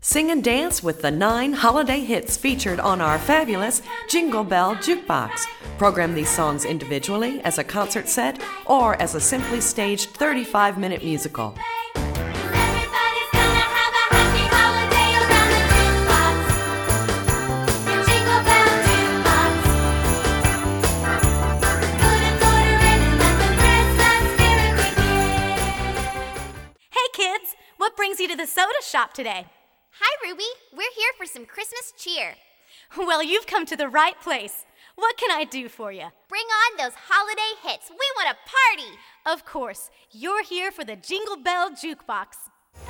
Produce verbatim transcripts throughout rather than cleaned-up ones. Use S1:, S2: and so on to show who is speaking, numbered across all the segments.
S1: Sing and dance with the nine holiday hits featured on our fabulous Jingle Bell Jukebox. Program these songs individually, as a concert set, or as a simply staged thirty-five minute musical.
S2: Hey kids, what brings you to the soda shop today?
S3: Hi, Ruby. We're here for some Christmas cheer.
S2: Well, you've come to the right place. What can I do for you?
S3: Bring on those holiday hits. We want a party.
S2: Of course, you're here for the Jingle Bell Jukebox.
S3: F.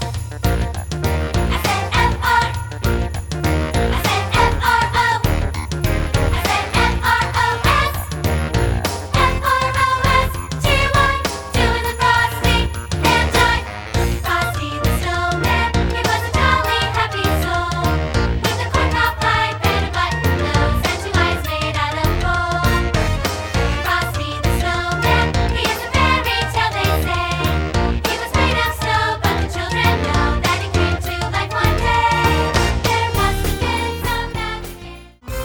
S3: I said F R. I said F R O. I said F R O S. F R O S. Cheer one, doing the frosty and joy. Frosty the snowman, he was a jolly happy soul. With a corncob pipe and a button nose and two eyes made out of gold. Frosty the snowman, he is a fairy tale they say. He was made of snow, but the children know that he came to life one day. There must have been some magic in.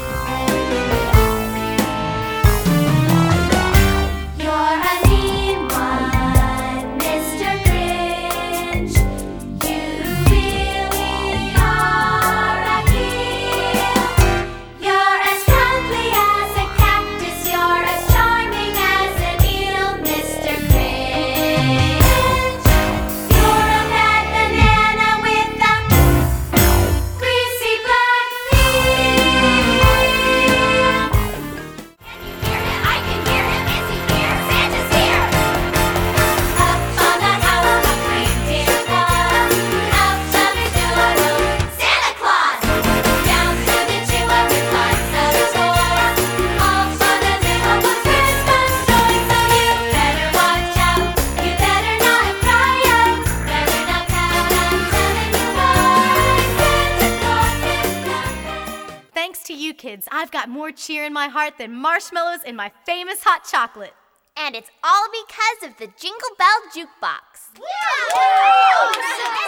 S3: You're a mean one, Mister Grinch. You really are a heel. You're as cuddly as a cactus. You're as charming as an eel, Mister Grinch. You're a bad banana with a greasy black peel. Can you hear him? I can hear him. Is he here? Santa's here. Up on the housetop, reindeer come. Out of his door, Santa Claus. Down through the chimney with lots of toys. All for the little one's Christmas joy. So you better watch out. You better not cry out. Better not pout. I'm telling you why. Santa Claus is coming.
S2: Thanks to you kids, I've got more cheer in my heart than marshmallows in my famous hot chocolate.
S3: And it's all because of the Jingle Bell Jukebox.